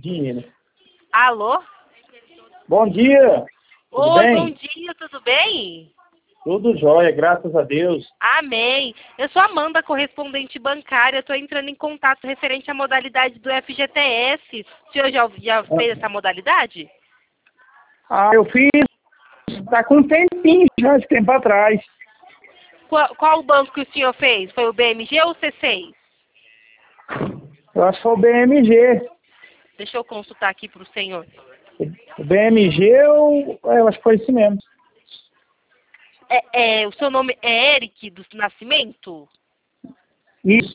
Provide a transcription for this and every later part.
Dinheiro. Alô? Bom dia. Tudo Oi, bem? bom dia, tudo bem? Tudo jóia, graças a Deus. Amém. Eu sou Amanda, correspondente bancária. Estou entrando em contato referente à modalidade do FGTS. O senhor já fez essa modalidade? Eu fiz, tá com um tempinho já, esse tempo atrás. Qual o banco que o senhor fez? Foi o BMG ou o C6? Eu acho que foi o BMG. Deixa eu consultar aqui para o senhor. O BMG, eu acho que foi esse mesmo. O seu nome é Eric do Nascimento? Isso.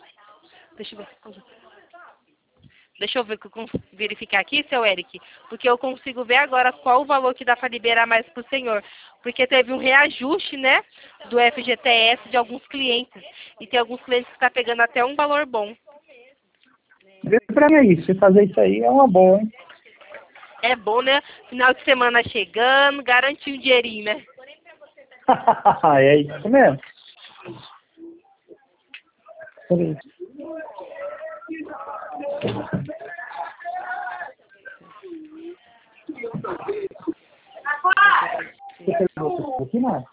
Deixa eu ver, verificar aqui, seu Eric, porque eu consigo ver agora qual o valor que dá para liberar mais para o senhor. Porque teve um reajuste, né, do FGTS de alguns clientes. E tem alguns clientes que estão pegando até um valor bom. Vê pra mim aí, se fazer isso aí é uma boa, hein? É bom, né? Final de semana chegando, garantir um dinheirinho, né? É isso mesmo. Peraí. Aqui não.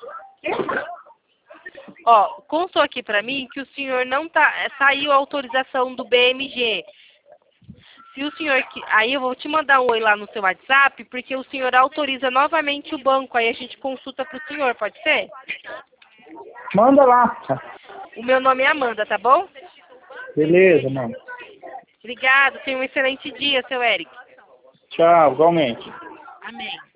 Ó, constou aqui pra mim que o senhor não saiu a autorização do BMG. Se o senhor aí eu vou te mandar um oi lá no seu WhatsApp, porque o senhor autoriza novamente o banco, aí a gente consulta pro senhor, pode ser? Manda lá. O meu nome é Amanda, tá bom? Beleza, mano. Obrigado, tenha um excelente dia, seu Eric. Tchau, igualmente. Amém.